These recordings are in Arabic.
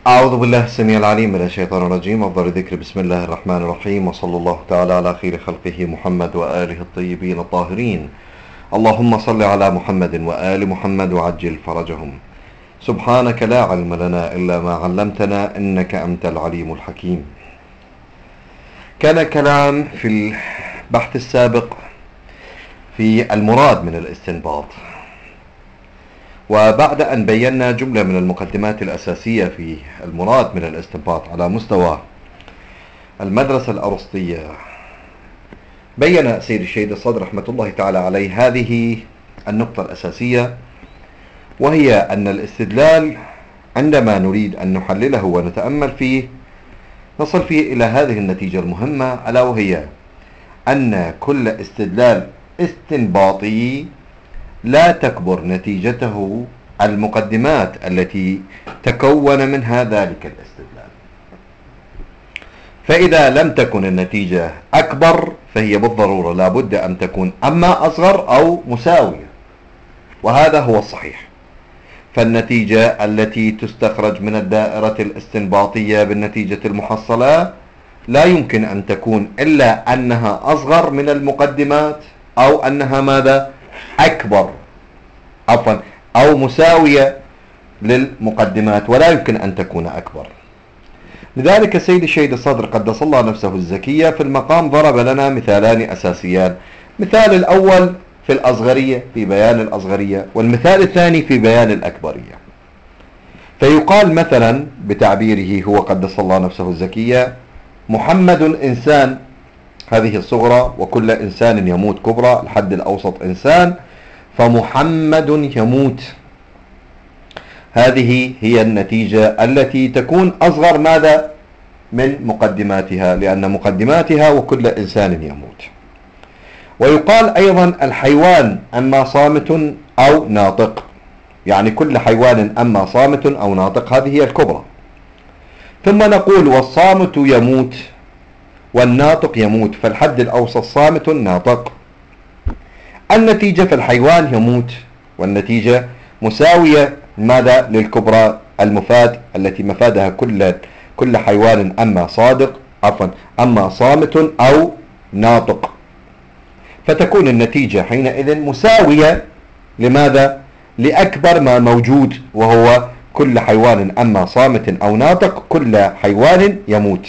أعوذ بالله السميع العليم من الشيطان الرجيم. أفضل الذكر بسم الله الرحمن الرحيم، وصلى الله تعالى على خير خلقه محمد وآله الطيبين الطاهرين. اللهم صل على محمد وآل محمد وعجل فرجهم. سبحانك لا علم لنا إلا ما علمتنا إنك أنت العليم الحكيم. كان كلام في البحث السابق في المراد من الاستنباط، وبعد أن بينا جملة من المقدمات الأساسية في المراد من الاستنباط على مستوى المدرسة الأرسطية، بين سيد الشهيد الصدر رحمة الله تعالى عليه هذه النقطة الأساسية، وهي أن الاستدلال عندما نريد أن نحلله ونتأمل فيه نصل فيه إلى هذه النتيجة المهمة، ألا وهي أن كل استدلال استنباطي لا تكبر نتيجته المقدمات التي تكون منها ذلك الاستدلال. فإذا لم تكن النتيجة أكبر فهي بالضرورة لا بد أن تكون أما أصغر أو مساوية، وهذا هو الصحيح. فالنتيجة التي تستخرج من الدائرة الاستنباطية بالنتيجة المحصلة لا يمكن أن تكون إلا أنها أصغر من المقدمات، أو أنها ماذا؟ أكبر، عفوا، أو مساوية للمقدمات، ولا يمكن أن تكون أكبر. لذلك سيد الشهيد الصدر قدس الله نفسه الزكية في المقام ضرب لنا مثالان أساسيان. مثال الأول في الأصغرية، في بيان الأصغرية، والمثال الثاني في بيان الأكبرية. فيقال مثلا بتعبيره هو قدس الله نفسه الزكية: محمد إنسان، هذه الصغرى، وكل إنسان يموت كبرى، الحد الأوسط إنسان، فمحمد يموت. هذه هي النتيجة التي تكون أصغر ماذا؟ من مقدماتها، لأن مقدماتها وكل إنسان يموت. ويقال أيضا الحيوان أما صامت أو ناطق، يعني كل حيوان أما صامت أو ناطق، هذه هي الكبرى. ثم نقول والصامت يموت والناطق يموت، فالحد الأوسط صامت ناطق. النتيجة في الحيوان يموت، والنتيجة مساوية ماذا؟ للكبرى المفاد التي مفادها كل حيوان أما صادق، عفوا، أما صامت أو ناطق. فتكون النتيجة حينئذ مساوية لماذا؟ لأكبر ما موجود، وهو كل حيوان أما صامت أو ناطق، كل حيوان يموت.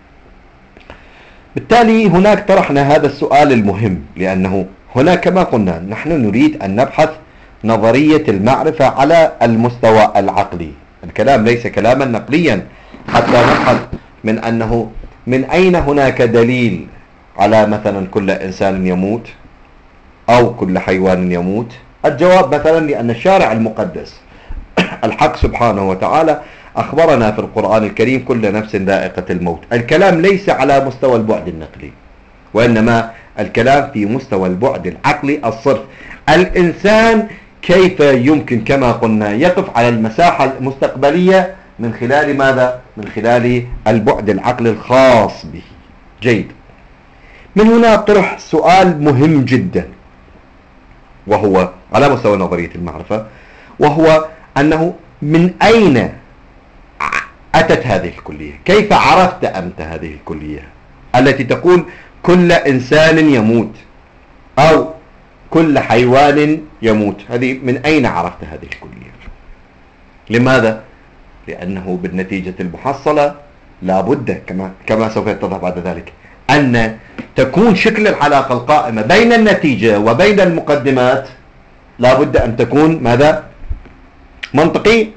بالتالي هناك طرحنا هذا السؤال المهم، لأنه هنا كما قلنا نحن نريد أن نبحث نظرية المعرفة على المستوى العقلي. الكلام ليس كلاما نقليا حتى نبحث من أنه من أين هناك دليل على مثلا كل إنسان يموت أو كل حيوان يموت. الجواب مثلا لأن الشارع المقدس الحق سبحانه وتعالى أخبرنا في القرآن الكريم: كل نفس ذائقة الموت. الكلام ليس على مستوى البعد النقلي، وإنما الكلام في مستوى البعد العقلي الصرف. الإنسان كيف يمكن كما قلنا يقف على المساحة المستقبلية من خلال ماذا؟ من خلال البعد العقلي الخاص به. جيد. من هنا طرح سؤال مهم جدا، وهو على مستوى نظرية المعرفة، وهو أنه من أين أتت هذه الكلية؟ كيف عرفت أنت هذه الكلية التي تقول كل إنسان يموت أو كل حيوان يموت؟ هذه من أين عرفت هذه الكلية؟ لماذا؟ لأنه بالنتيجة المحصلة لا بد كما سوف يتضح بعد ذلك أن تكون شكل العلاقة القائمة بين النتيجة وبين المقدمات لا بد أن تكون ماذا؟ منطقي.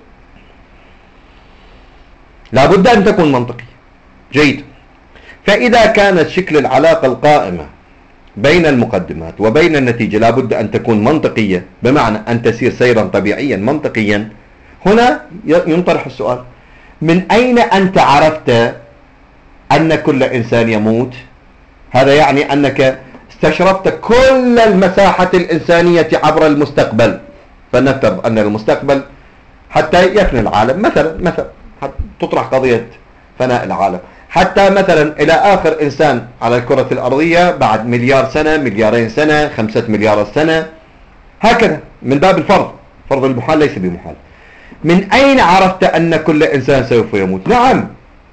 لا بد أن تكون منطقي. جيد. فإذا كانت شكل العلاقة القائمة بين المقدمات وبين النتيجة لا بد أن تكون منطقية، بمعنى أن تسير سيرا طبيعيا منطقيا، هنا ينطرح السؤال: من أين أنت عرفت أن كل إنسان يموت؟ هذا يعني أنك استشرفت كل المساحة الإنسانية عبر المستقبل، فنفترض أن المستقبل حتى يفنى العالم مثلا تطرح قضية فناء العالم، حتى مثلا إلى آخر إنسان على الكرة الأرضية بعد مليار سنة، مليارين سنة، 5 مليار سنة، هكذا من باب الفرض، فرض المحال ليس بمحال. من أين عرفت أن كل إنسان سوف يموت؟ نعم،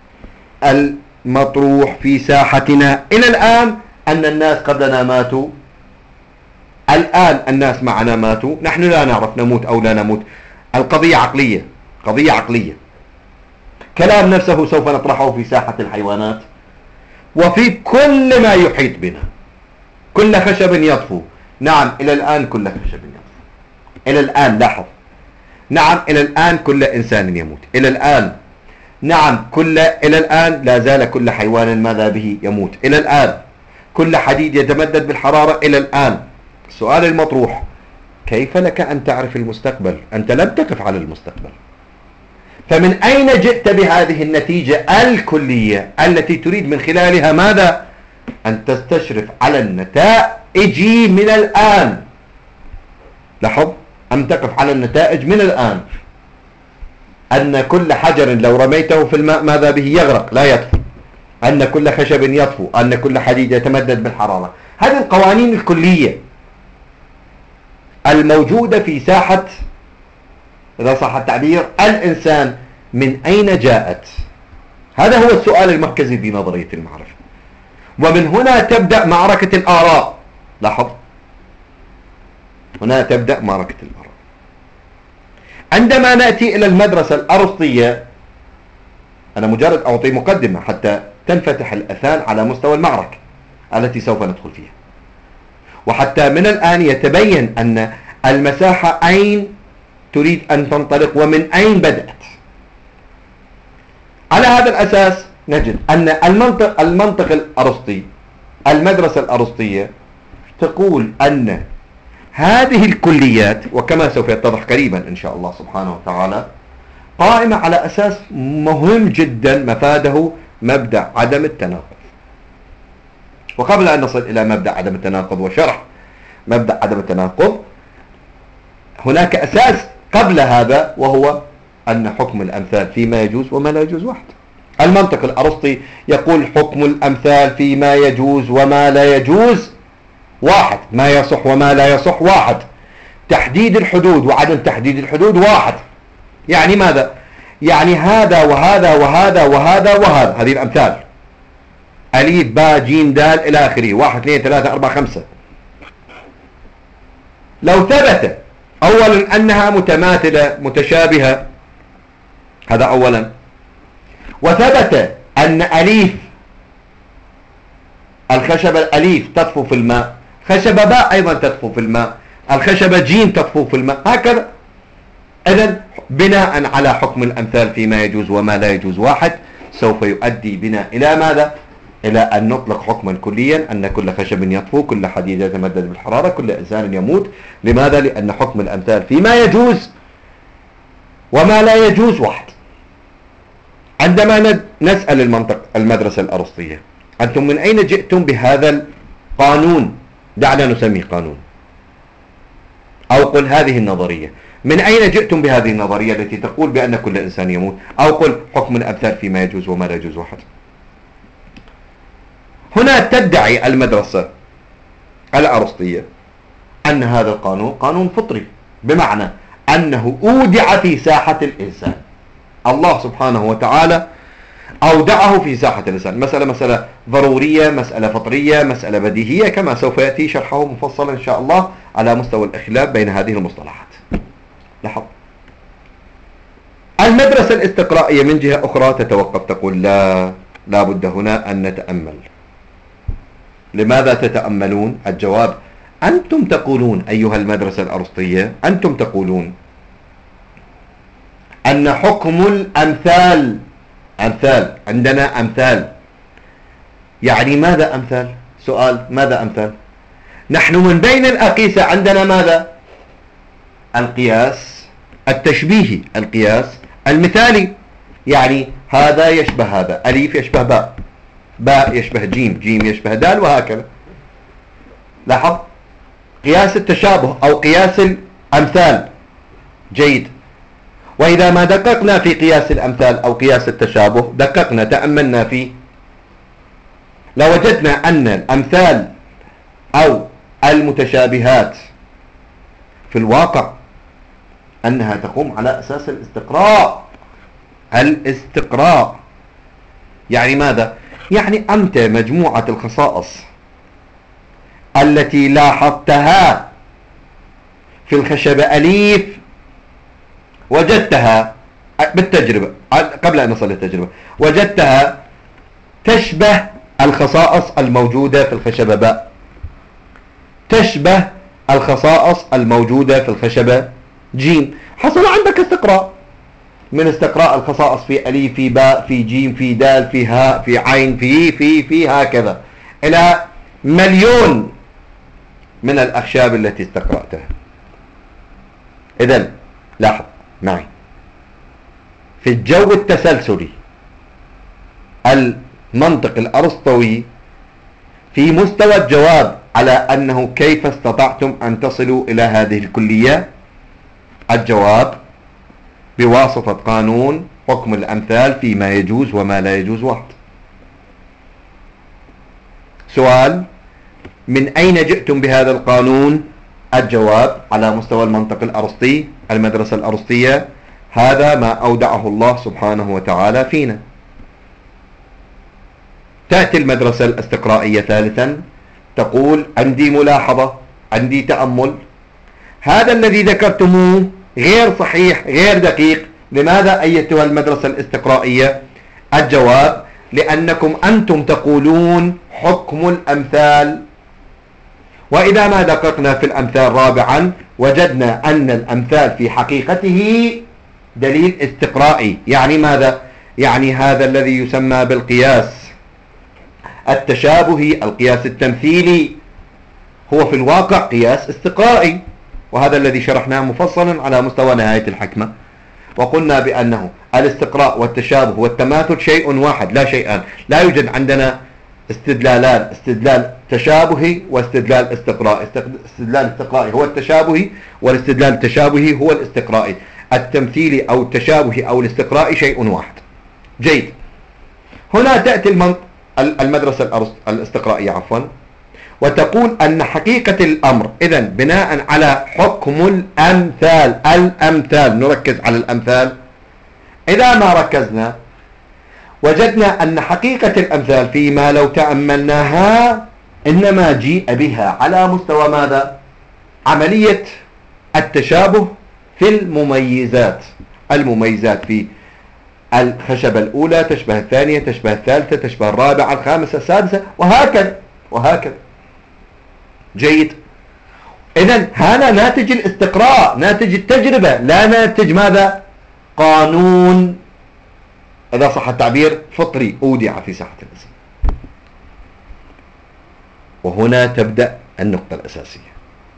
المطروح في ساحتنا إلى الآن أن الناس قبلنا ماتوا، الآن الناس معنا ماتوا، نحن لا نعرف نموت أو لا نموت. القضية عقلية، قضية عقلية. كلام نفسه سوف نطرحه في ساحة الحيوانات وفي كل ما يحيط بنا. كل خشب يطفو، نعم إلى الآن كل خشب يطفو، إلى الآن لاحظ، نعم إلى الآن كل إنسان يموت، إلى الآن، نعم إلى الآن لا زال كل حيوان ماذا به يموت، إلى الآن كل حديد يتمدد بالحرارة، إلى الآن. السؤال المطروح: كيف لك أن تعرف المستقبل؟ أنت لم تقف على المستقبل، فمن أين جئت بهذه النتيجة الكلية التي تريد من خلالها ماذا؟ أن تستشرف على النتائج من الآن. لاحظ، أن تقف على النتائج من الآن، أن كل حجر لو رميته في الماء ماذا به؟ يغرق لا يطفو، أن كل خشب يطفو، أن كل حديد يتمدد بالحرارة. هذه القوانين الكلية الموجودة في ساحة، إذا صح التعبير، الإنسان. من أين جاءت؟ هذا هو السؤال المركزي في نظرية المعرفة، ومن هنا تبدأ معركة الآراء. لاحظ، هنا تبدأ معركة الآراء. عندما نأتي إلى المدرسة الأرسطية، أنا مجرد أعطي مقدمة حتى تنفتح الأذهان على مستوى المعركة التي سوف ندخل فيها، وحتى من الآن يتبين أن المساحة أين تريد أن تنطلق ومن أين بدأت. على هذا الأساس نجد أن المنطق الأرسطي، المدرسة الأرسطية تقول أن هذه الكليات، وكما سوف يتضح قريبا إن شاء الله سبحانه وتعالى، قائمة على أساس مهم جدا مفاده مبدأ عدم التناقض. وقبل أن نصل إلى مبدأ عدم التناقض وشرح مبدأ عدم التناقض، هناك أساس قبل هذا، وهو أن حكم الأمثال فيما يجوز وما لا يجوز واحد. المنطق الأرسطي يقول حكم الأمثال فيما يجوز وما لا يجوز واحد، ما يصح وما لا يصح واحد، تحديد الحدود وعدم تحديد الحدود واحد. يعني ماذا؟ يعني هذا وهذا وهذا وهذا وهذا، هذه الأمثال، أليف باء جيم دال إلى آخره، 1 2 3 4 5. لو ثبت أولا أنها متماثلة متشابهة، هذا أولا، وثبت أن أليف الخشبة الأليف تطفو في الماء، خشبة باء أيضا تطفو في الماء، الخشبة جيم تطفو في الماء، هكذا. إذن بناء على حكم الأمثال فيما يجوز وما لا يجوز واحد، سوف يؤدي بنا إلى ماذا؟ إلى أن نطلق حكما كليا أن كل خشب يطفو، كل حديد يتمدد بالحرارة، كل إنسان يموت. لماذا؟ لأن حكم الأمثال فيما يجوز وما لا يجوز واحد. عندما نسأل المدرسة الأرسطية: أنتم من أين جئتم بهذا القانون؟ دعنا نسميه قانون، أو قل هذه النظرية. من أين جئتم بهذه النظرية التي تقول بأن كل إنسان يموت؟ أو قل حكم الأمثال فيما يجوز وما لا يجوز واحد. هنا تدعي المدرسة الأرسطية أن هذا القانون قانون فطري، بمعنى أنه أودع في ساحة الإنسان. الله سبحانه وتعالى أودعه في ساحة الإنسان. مسألة ضرورية، مسألة فطرية، مسألة بديهية، كما سوف يأتي شرحه مفصلا إن شاء الله على مستوى الإخلاف بين هذه المصطلحات. لاحظ، المدرسة الاستقرائية من جهة أخرى تتوقف، تقول لا بد هنا أن نتأمل. لماذا تتأملون؟ الجواب: أنتم تقولون أيها المدرسة الأرسطية، أنتم تقولون أن حكم الأمثال، عندنا أمثال. يعني ماذا أمثال؟ سؤال: ماذا أمثال؟ نحن من بين الأقيسة عندنا ماذا؟ القياس التشبيهي، القياس المثالي. يعني هذا يشبه هذا، أليف يشبه باء، باء يشبه جيم، جيم يشبه دال، وهكذا. لاحظ، قياس التشابه أو قياس الأمثال. جيد. وإذا ما دققنا في قياس الأمثال أو قياس التشابه، دققنا تأملنا فيه، لوجدنا أن الأمثال أو المتشابهات في الواقع أنها تقوم على أساس الاستقراء. الاستقراء يعني ماذا؟ يعني أنت مجموعة الخصائص التي لاحظتها في الخشبة أليف وجدتها بالتجربة، قبل أن نصل للتجربة وجدتها تشبه الخصائص الموجودة في الخشبة باء، تشبه الخصائص الموجودة في الخشبة جيم. حصل عندك استقراء، من استقراء الخصائص في أليف، في باء، في جيم، في دال، في هاء، في عين، في هكذا إلى مليون من الأخشاب التي استقرأتها. إذن لاحظ معي، في الجو التسلسلي المنطق الأرسطوي في مستوى الجواب على أنه كيف استطعتم أن تصلوا إلى هذه الكلية، الجواب بواسطة قانون حكم الأمثال فيما يجوز وما لا يجوز واحد. سؤال: من أين جئتم بهذا القانون؟ الجواب على مستوى المنطق الأرسطي، المدرسة الأرسطية، هذا ما أودعه الله سبحانه وتعالى فينا. تأتي المدرسة الاستقرائية ثالثا تقول: عندي ملاحظة، عندي تأمل، هذا الذي ذكرتموه غير صحيح، غير دقيق. لماذا أيتها المدرسة الاستقرائية؟ الجواب: لأنكم أنتم تقولون حكم الأمثال، وإذا ما دققنا في الأمثال رابعا وجدنا أن الأمثال في حقيقته دليل استقرائي. يعني ماذا؟ يعني هذا الذي يسمى بالقياس التشابهي، القياس التمثيلي، هو في الواقع قياس استقرائي، وهذا الذي شرحناه مفصلا على مستوى نهاية الحكمة، وقلنا بأنه الاستقراء والتشابه والتماثل شيء واحد لا شيئان. لا يوجد عندنا استدلالان، استدلال تشابهي واستدلال استقرائي. استدلال استقرائي هو التشابهي، والاستدلال التشابهي هو الاستقرائي. التمثيلي أو التشابهي أو الاستقرائي شيء واحد. جيد. هنا تأتي المدرسة الاستقرائية وتقول أن حقيقة الأمر إذن بناء على حكم الأمثال، نركز على الأمثال. إذا ما ركزنا وجدنا أن حقيقة الأمثال فيما لو تأملناها إنما جيء بها على مستوى ماذا؟ عملية التشابه في المميزات. المميزات في الخشبة الأولى تشبه الثانية، تشبه الثالثة، تشبه الرابعة، الخامسة، السادسة، وهكذا. جيد. إذن هذا ناتج الاستقراء، ناتج التجربة، لا ناتج ماذا؟ قانون، إذا صح التعبير، فطري أودع في ساحة الإنسان. وهنا تبدأ النقطة الأساسية،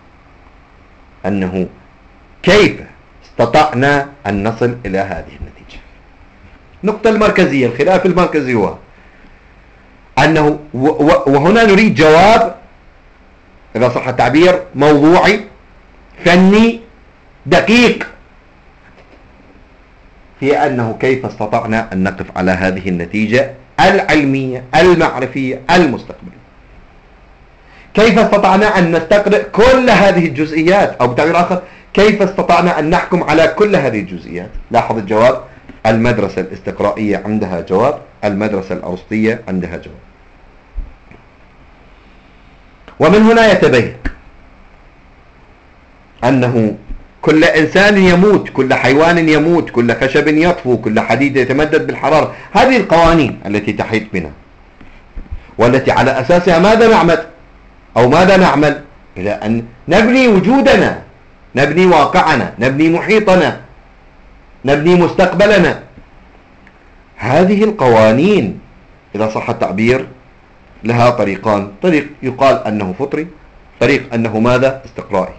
أنه كيف استطعنا أن نصل إلى هذه النتيجة. النقطة المركزية، الخلاف المركزي هو أنه وهنا نريد جواب، إذا صح التعبير، موضوعي فني دقيق، في أنه كيف استطعنا أن نقف على هذه النتيجة العلمية المعرفية المستقبلية. كيف استطعنا أن نستقرئ كل هذه الجزئيات، أو بتعبير آخر كيف استطعنا أن نحكم على كل هذه الجزئيات. لاحظ الجواب، المدرسة الاستقرائية عندها جواب، المدرسة الأرسطية عندها جواب. ومن هنا يتبين أنه كل إنسان يموت، كل حيوان يموت، كل خشب يطفو، كل حديد يتمدد بالحرارة. هذه القوانين التي تحيط بنا، والتي على أساسها ماذا نعمل إلى أن نبني وجودنا، نبني واقعنا، نبني محيطنا، نبني مستقبلنا. هذه القوانين إذا صح التعبير لها طريقان، طريق يقال أنه فطري، طريق أنه ماذا؟ استقرائي.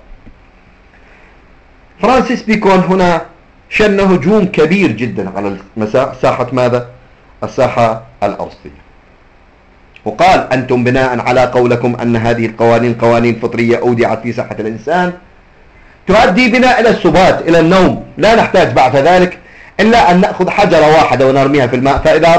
فرانسيس بيكون هنا شن هجوم كبير جدا على ساحة ماذا؟ الساحة الأرسطية، وقال: أنتم بناء على قولكم أن هذه القوانين قوانين فطرية أودعت في ساحة الإنسان تؤدي بنا إلى السبات، إلى النوم، لا نحتاج بعد ذلك إلا أن نأخذ حجرة واحدة ونرميها في الماء، فإذا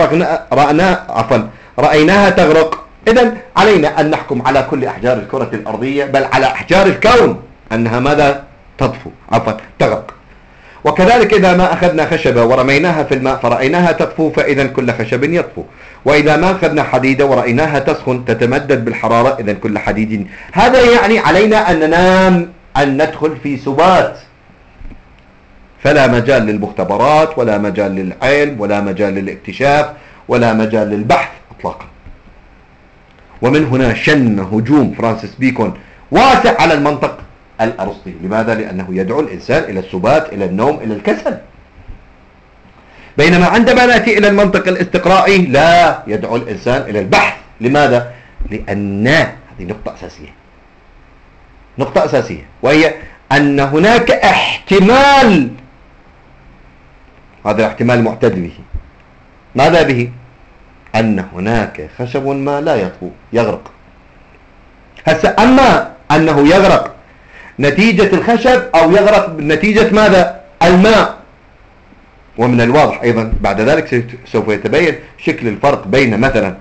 رأيناها تغرق، إذن علينا أن نحكم على كل أحجار الكرة الأرضية، بل على أحجار الكون، أنها ماذا؟ تغرق. وكذلك إذا ما أخذنا خشبة ورميناها في الماء فرأيناها تطفو فإذا كل خشب يطفو، وإذا ما أخذنا حديدة ورأيناها تسخن تتمدد بالحرارة إذا كل حديد. هذا يعني علينا أن ننام، أن ندخل في سبات، فلا مجال للمختبرات ولا مجال للعلم ولا مجال للاكتشاف ولا مجال للبحث إطلاقا. ومن هنا شن هجوم فرانسيس بيكون واسع على المنطق الأرسطي. لماذا؟ لأنه يدعو الإنسان إلى السبات، إلى النوم، إلى الكسل. بينما عندما نأتي إلى المنطق الاستقرائي لا، يدعو الإنسان إلى البحث. لماذا؟ لأن هذه نقطة أساسية، وهي أن هناك احتمال، هذا الاحتمال معتد به. ماذا به؟ أن هناك خشب ما لا يطفو، يغرق. هسه أما أنه يغرق نتيجة الخشب أو يغرق نتيجة ماذا؟ الماء. ومن الواضح أيضا بعد ذلك سوف يتبين شكل الفرق بين مثلا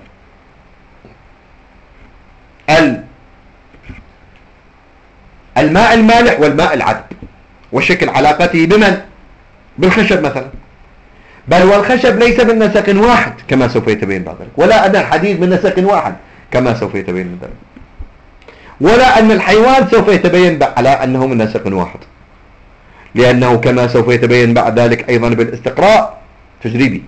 الماء المالح والماء العذب، وشكل علاقته بمن؟ بالخشب مثلا. بل والخشب ليس من نسق واحد كما سوف يتبين بعد ذلك، ولا أن الحديد من نسق واحد كما سوف يتبين من ذلك، ولا أن الحيوان سوف يتبين على أنه من نسق واحد، لأنه كما سوف يتبين بعد ذلك أيضا بالاستقراء تجريبي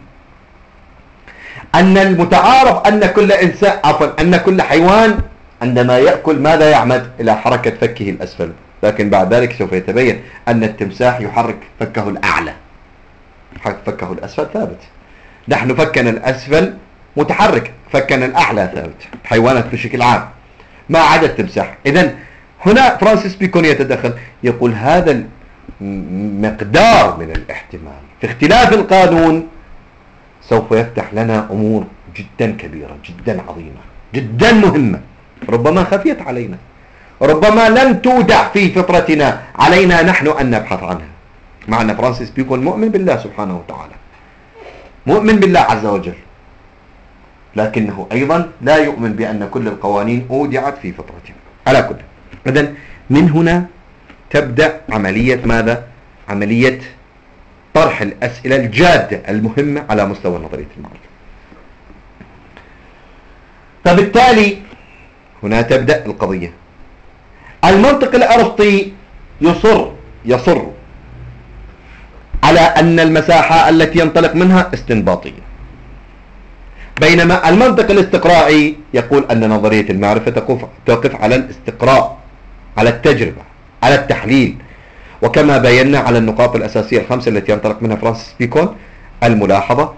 أن المتعارف أن كل إنسان أن كل حيوان عندما يأكل ماذا يعمد؟ إلى حركة فكه الأسفل، لكن بعد ذلك سوف يتبين أن التمساح يحرك فكه الأعلى، فكه الأسفل ثابت. نحن فكنا الأسفل متحرك، فكنا الأعلى ثابت، حيوانات بشكل عام ما عدا التمساح. إذن هنا فرانسيس بيكون يتدخل، يقول هذا مقدار من الاحتمال في اختلاف القانون سوف يفتح لنا أمور جدا كبيرة جدا عظيمة جدا مهمة، ربما خفيت علينا، ربما لم تودع في فطرتنا، علينا نحن أن نبحث عنها. مع أن فرانسيس بيكون مؤمن بالله سبحانه وتعالى، مؤمن بالله عز وجل، لكنه أيضا لا يؤمن بأن كل القوانين أودعت في فطرتنا على كل. إذن من هنا تبدأ عملية ماذا؟ عملية طرح الأسئلة الجادة المهمة على مستوى نظرية المعرفة. فبالتالي هنا تبدأ القضية. المنطق الأرسطي يصر على أن المساحة التي ينطلق منها استنباطية، بينما المنطق الاستقرائي يقول أن نظرية المعرفة تقف على الاستقراء، على التجربة، على التحليل، وكما بينا على النقاط الأساسية الخمسة التي ينطلق منها فرانسيس بيكون: الملاحظة،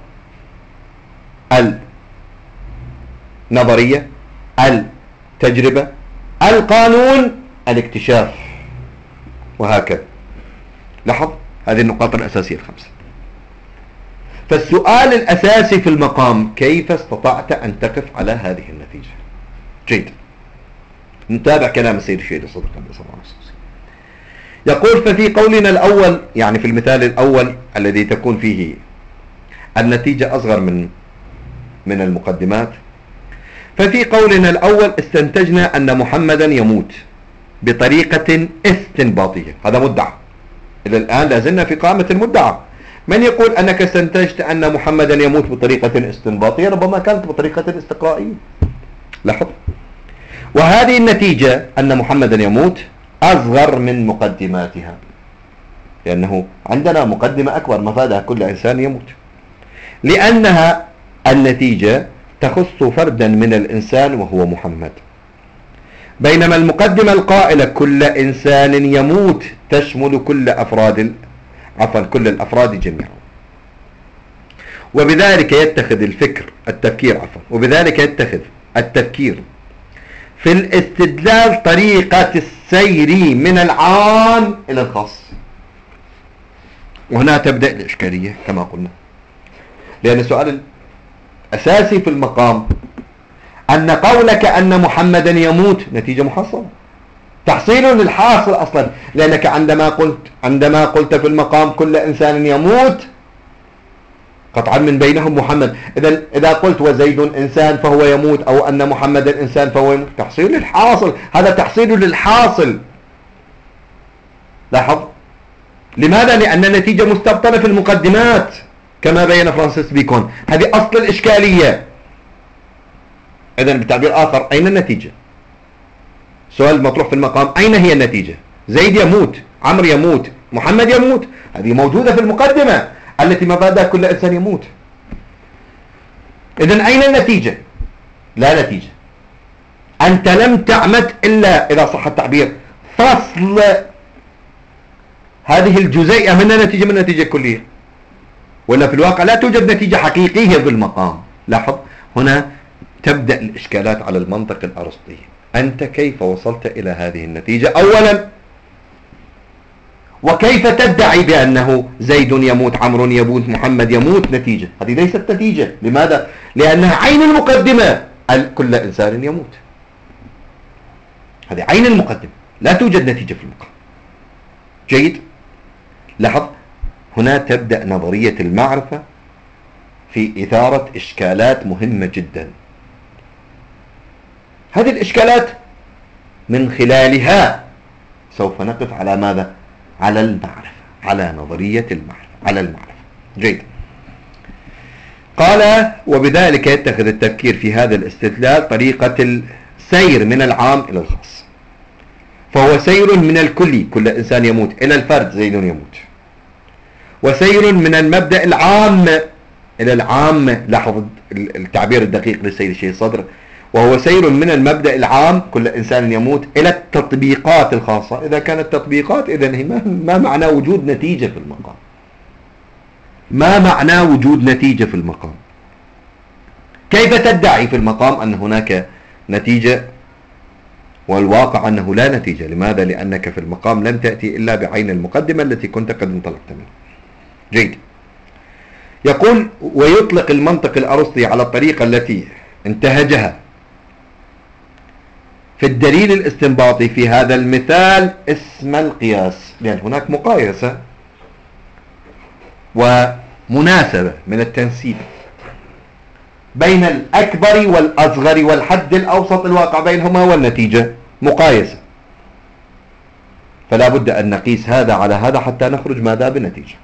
النظرية، التجربة، القانون، الاكتشاف، وهكذا. لاحظ هذه النقاط الأساسية الخمسة. فالسؤال الأساسي في المقام: كيف استطعت أن تقف على هذه النتيجة؟ جيد، نتابع كلام السيد الشهيد الصديق عليه الصلاة والسلام. يقول: ففي قولنا الأول، يعني في المثال الأول الذي تكون فيه النتيجة أصغر من المقدمات، ففي قولنا الأول استنتجنا أن محمدا يموت بطريقة استنباطية. هذا مدعى، إلى الآن لازلنا في قائمة المدعى. من يقول أنك استنتجت أن محمدا يموت بطريقة استنباطية؟ ربما كانت بطريقة استقرائية. لاحظ، وهذه النتيجة أن محمدا يموت أصغر من مقدماتها، لأنه عندنا مقدمة أكبر مفادها كل إنسان يموت، لأنها النتيجة تخص فردا من الإنسان وهو محمد، بينما المقدمة القائلة كل إنسان يموت تشمل كل الأفراد جميعا. وبذلك يتخذ التفكير في الاستدلال طريقة السير من العام إلى الخاص. وهنا تبدأ الإشكالية كما قلنا، لأن السؤال الأساسي في المقام أن قولك أن محمدا يموت نتيجة محصلة، تحصيل للحاصل أصلا، لأنك عندما قلت في المقام كل إنسان يموت قطعا من بينهم محمد. إذا قلت وزيد إنسان فهو يموت، أو أن محمدا إنسان فهو يموت، تحصيل للحاصل، هذا تحصيل للحاصل. لاحظ، لماذا؟ لأن النتيجة مستبطنة في المقدمات كما بين فرانسيس بيكون. هذه أصل الإشكالية. إذن بتعبير آخر، أين النتيجة؟ سؤال مطروح في المقام، أين هي النتيجة؟ زيد يموت، عمرو يموت، محمد يموت، هذه موجودة في المقدمة التي مبادئ كل إنسان يموت. إذن أين النتيجة؟ لا نتيجة. أنت لم تعمد إلا إذا صح التعبير فصل هذه الجزيئة من النتيجة من النتيجة الكلية، ولا في الواقع لا توجد نتيجة حقيقية بالمقام. لاحظ هنا تبدأ الإشكالات على المنطق الأرسطي. أنت كيف وصلت إلى هذه النتيجة أولا؟ وكيف تدعي بأنه زيد يموت، عمرو يموت، محمد يموت نتيجة؟ هذه ليست نتيجة. لماذا؟ لأنها عين المقدمة، كل إنسان يموت. هذه عين المقدمة، لا توجد نتيجة في المقام. جيد؟ لاحظ هنا تبدأ نظرية المعرفة في إثارة إشكالات مهمة جدا. هذه الإشكالات من خلالها سوف نقف على ماذا؟ على المعرفة، على نظرية المعرفة، على المعرفة. جيد. قال وبذلك يتخذ التفكير في هذا الاستدلال طريقة السير من العام إلى الخاص، فهو سير من الكلي، كل إنسان يموت، إلى الفرد، زيد يموت، وسير من المبدأ العام إلى العام. لاحظ التعبير الدقيق للسيد الشيخ صدر، وهو سير من المبدأ العام، كل إنسان يموت، إلى التطبيقات الخاصة. إذا كانت تطبيقات إذن ما معنى وجود نتيجة في المقام؟ ما معنى وجود نتيجة في المقام؟ كيف تدعي في المقام أن هناك نتيجة والواقع أنه لا نتيجة؟ لماذا؟ لأنك في المقام لم تأتي إلا بعين المقدمة التي كنت قد انطلقت منها. جيد. يقول ويطلق المنطق الأرسطي على الطريقة التي انتهجها في الدليل الاستنباطي في هذا المثال اسم القياس، لأن هناك مقايسة ومناسبة من التنسيب بين الأكبر والأصغر والحد الأوسط الواقع بينهما والنتيجة مقايسة، فلا بد أن نقيس هذا على هذا حتى نخرج ماذا؟ بالنتيجة.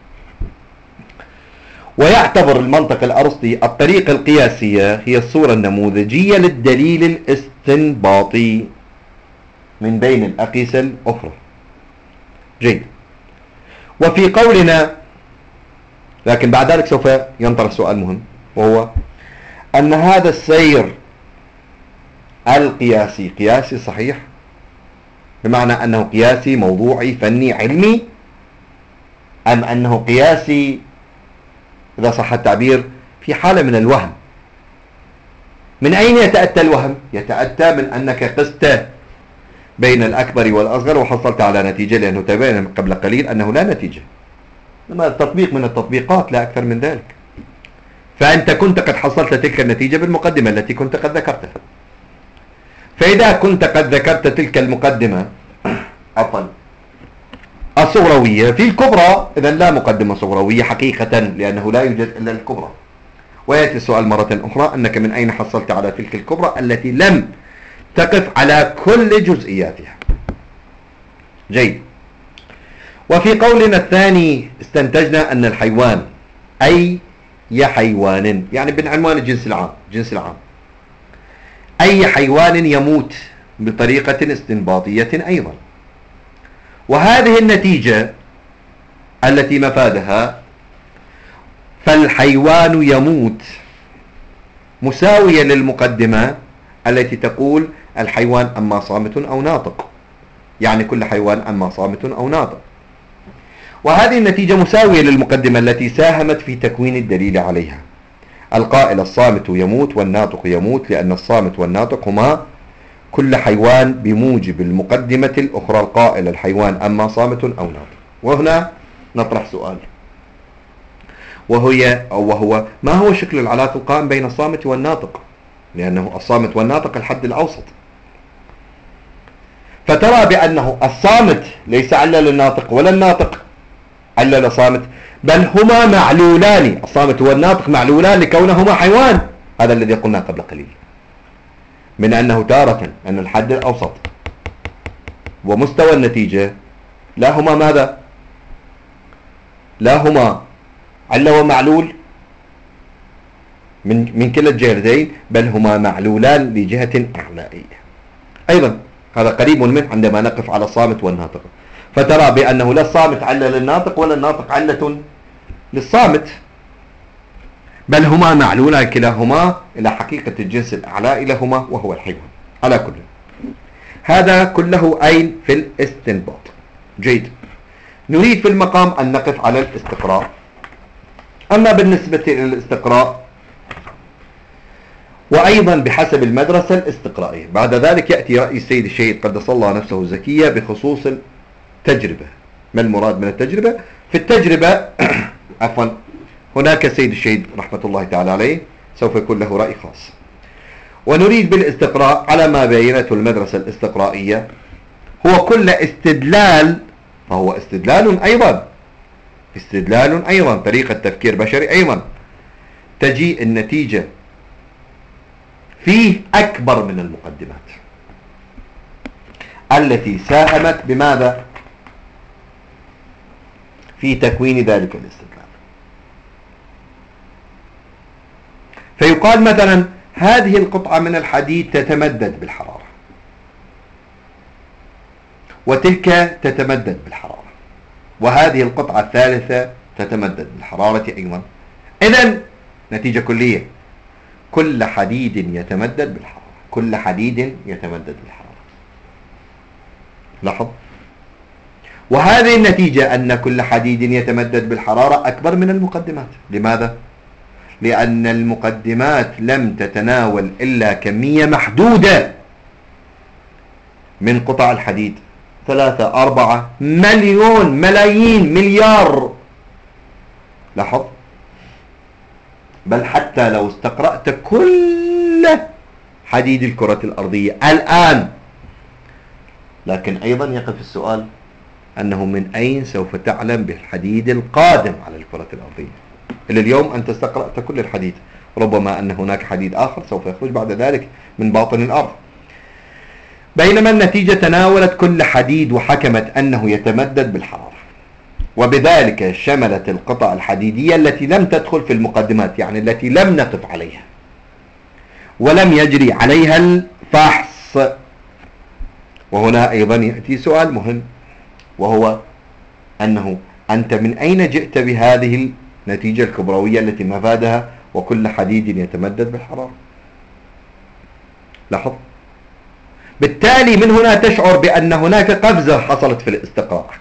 ويعتبر المنطق الأرسطي الطريقة القياسية هي الصورة النموذجية للدليل الاستنباطي من بين الأقيسة الأخرى. جيد. وفي قولنا، لكن بعد ذلك سوف ينطرح سؤال مهم، وهو أن هذا السير القياسي قياسي صحيح، بمعنى أنه قياسي موضوعي فني علمي، أم أنه قياسي إذا صح التعبير في حالة من الوهم؟ من أين يتأتى الوهم؟ يتأتى من أنك قست بين الأكبر والأصغر وحصلت على نتيجة، لأنه تبين قبل قليل أنه لا نتيجة، لما التطبيق من التطبيقات لا أكثر من ذلك. فأنت كنت قد حصلت تلك النتيجة بالمقدمة التي كنت قد ذكرتها. فإذا كنت قد ذكرت تلك المقدمة الصغروية في الكبرى، إذن لا مقدمة صغروية حقيقة، لأنه لا يوجد إلا الكبرى. ويأتي السؤال مرة أخرى، أنك من أين حصلت على تلك الكبرى التي لم تقف على كل جزئياتها؟ جيد. وفي قولنا الثاني استنتجنا أن الحيوان أي حيوان، يعني بعنوان الجنس العام، جنس العام، أي حيوان يموت بطريقة استنباطية أيضا. وهذه النتيجة التي مفادها فالحيوان يموت مساوية للمقدمة التي تقول الحيوان أما صامت أو ناطق، يعني كل حيوان أما صامت أو ناطق. وهذه النتيجة مساوية للمقدمة التي ساهمت في تكوين الدليل عليها، القائل الصامت يموت والناطق يموت، لأن الصامت والناطق هما كل حيوان بموجب المقدمة الأخرى القائل الحيوان أما صامت أو ناطق. وهنا نطرح سؤال، وهو ما هو شكل العلاقة القائم بين الصامت والناطق؟ لأنه الصامت والناطق الحد الأوسط. فترى بأنه الصامت ليس علة للناطق ولا الناطق علة لصامت، بل هما معلولان، الصامت والناطق معلولان لكونهما حيوان. هذا الذي قلنا قبل قليل من أنه تارة أن الحد الأوسط ومستوى النتيجة لا هما ماذا؟ لا هما علة ومعلول من كلا الجهتين، بل هما معلولان لجهة أعلائية. أيضا هذا قريب منه عندما نقف على الصامت والناطق، فترى بأنه لا الصامت علة للناطق ولا الناطق علة للصامت، بل هما معلولان كلاهما إلى حقيقة الجنس الأعلى لهما وهو الحيوان. على كل هذا كله أين؟ في الاستنباط. جيد. نريد في المقام أن نقف على الاستقراء. أما بالنسبة للاستقراء وأيضا بحسب المدرسة الاستقرائية، بعد ذلك يأتي رأي السيد الشهيد قدس الله نفسه الزكية بخصوص التجربة. ما المراد من التجربة؟ في التجربة عفوا هناك السيد الشهيد رحمة الله تعالى عليه سوف يكون له رأي خاص. ونريد بالاستقراء على ما بينته المدرسة الاستقرائية هو كل استدلال، فهو استدلال أيضا طريقة تفكير بشري أيضا، تجي النتيجة فيه أكبر من المقدمات التي ساهمت بماذا؟ في تكوين ذلك الاستدلال. فيقال مثلا هذه القطعة من الحديد تتمدد بالحرارة، وتلك تتمدد بالحرارة، وهذه القطعة الثالثة تتمدد بالحرارة أيضا. إذن نتيجة كلية، كل حديد يتمدد بالحرارة، كل حديد يتمدد بالحرارة. لاحظ، وهذه النتيجة أن كل حديد يتمدد بالحرارة أكبر من المقدمات. لماذا؟ لأن المقدمات لم تتناول إلا كمية محدودة من قطع الحديد، 3 4 مليون ملايين مليار. لاحظ، بل حتى لو استقرأت كل حديد الكرة الأرضية الآن، لكن أيضا يقف السؤال أنه من أين سوف تعلم بالحديد القادم على الكرة الأرضية؟ إلى اليوم أنت استقرأت كل الحديد، ربما أن هناك حديد آخر سوف يخرج بعد ذلك من باطن الأرض، بينما النتيجة تناولت كل حديد وحكمت أنه يتمدد بالحرارة، وبذلك شملت القطع الحديدية التي لم تدخل في المقدمات، يعني التي لم نقف عليها ولم يجري عليها الفحص. وهنا أيضا يأتي سؤال مهم، وهو أنه أنت من أين جئت بهذه النتيجة الكبروية التي مفادها وكل حديد يتمدد بالحرارة؟ لاحظ، بالتالي من هنا تشعر بأن هناك قفزة حصلت في الاستقراء،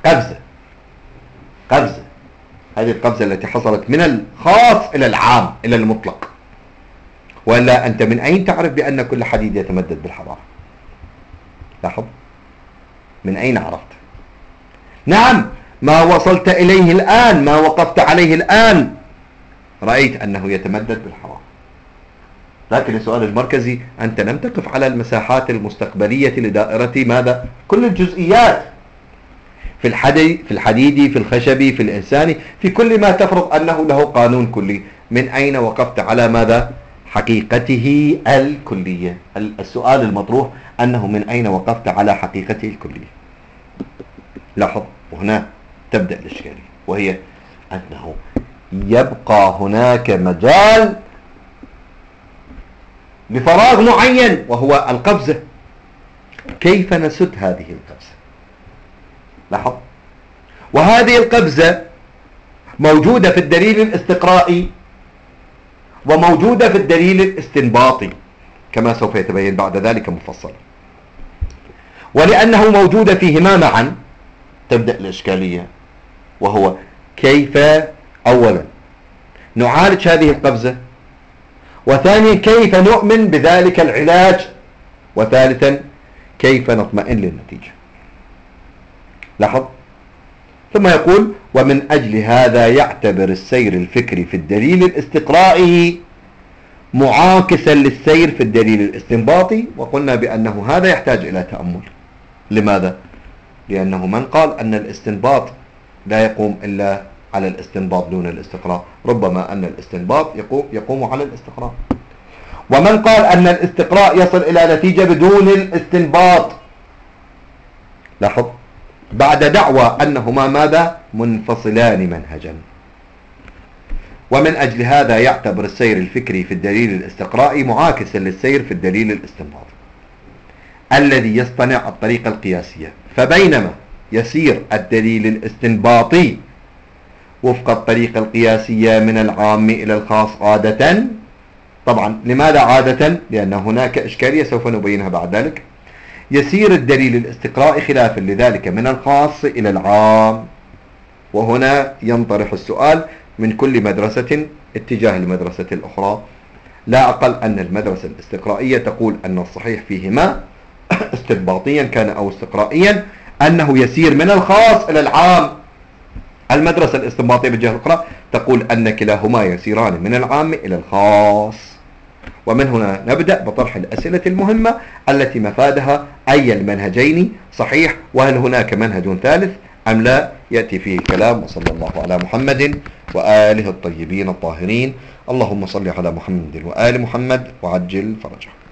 قفزة، هذه القفزة التي حصلت من الخاص إلى العام إلى المطلق. ولا أنت من أين تعرف بأن كل حديد يتمدد بالحرارة؟ لاحظ، من أين عرفت؟ نعم، ما وصلت إليه الآن، ما وقفت عليه الآن، رأيت أنه يتمدد بالحرارة. لكن السؤال المركزي، أنت لم تقف على المساحات المستقبلية لدائرة ماذا؟ كل الجزئيات في الحديد، في الخشبي، في الإنساني، في كل ما تفرض أنه له قانون كلي. من أين وقفت على ماذا؟ حقيقته الكلية. السؤال المطروح أنه من أين وقفت على حقيقته الكلية. لاحظ، وهنا تبدأ الإشكالية، وهي أنه يبقى هناك مجال لفراغ معين وهو القفزة. كيف نسد هذه القفزة؟ لاحظ، وهذه القفزة موجودة في الدليل الاستقرائي وموجودة في الدليل الاستنباطي كما سوف يتبين بعد ذلك مفصلا. ولأنه موجودة فيهما معا تبدأ الإشكالية، وهو كيف أولا نعالج هذه القفزة، وثانيا كيف نؤمن بذلك العلاج، وثالثا كيف نطمئن للنتيجة. لاحظ، ثم يقول ومن أجل هذا يعتبر السير الفكري في الدليل الاستقرائي معاكسا للسير في الدليل الاستنباطي. وقلنا بأنه هذا يحتاج إلى تأمل. لماذا؟ لأنه من قال أن الاستنباط لا يقوم إلا على الاستنباط دون الاستقراء، ربما أن الاستنباط يقوم على الاستقراء. ومن قال أن الاستقراء يصل إلى نتيجة بدون الاستنباط، لاحظ، بعد دعوى أنهما ماذا؟ منفصلان منهجا. ومن أجل هذا يعتبر السير الفكري في الدليل الاستقرائي معاكسا للسير في الدليل الاستنباطي الذي يصطنع الطريقة القياسية. فبينما يسير الدليل الاستنباطي وفق الطريقة القياسية من العام إلى الخاص عادة، طبعا لماذا عادة؟ لأن هناك إشكالية سوف نبينها بعد ذلك. يسير الدليل الاستقرائي خلافا لذلك من الخاص إلى العام. وهنا ينطرح السؤال من كل مدرسة اتجاه المدرسة الأخرى. لا أقل أن المدرسة الاستقرائية تقول أن الصحيح فيهما استنباطيا كان أو استقرائيا أنه يسير من الخاص إلى العام. المدرسة الاستنباطية بالجهة الأخرى تقول أن كلاهما يسيران من العام إلى الخاص. ومن هنا نبدأ بطرح الأسئلة المهمة التي مفادها أي المنهجين صحيح، وهل هناك منهج ثالث أم لا، يأتي فيه الكلام. وصلى الله على محمد وآله الطيبين الطاهرين. اللهم صل على محمد وآل محمد وعجل فرجه.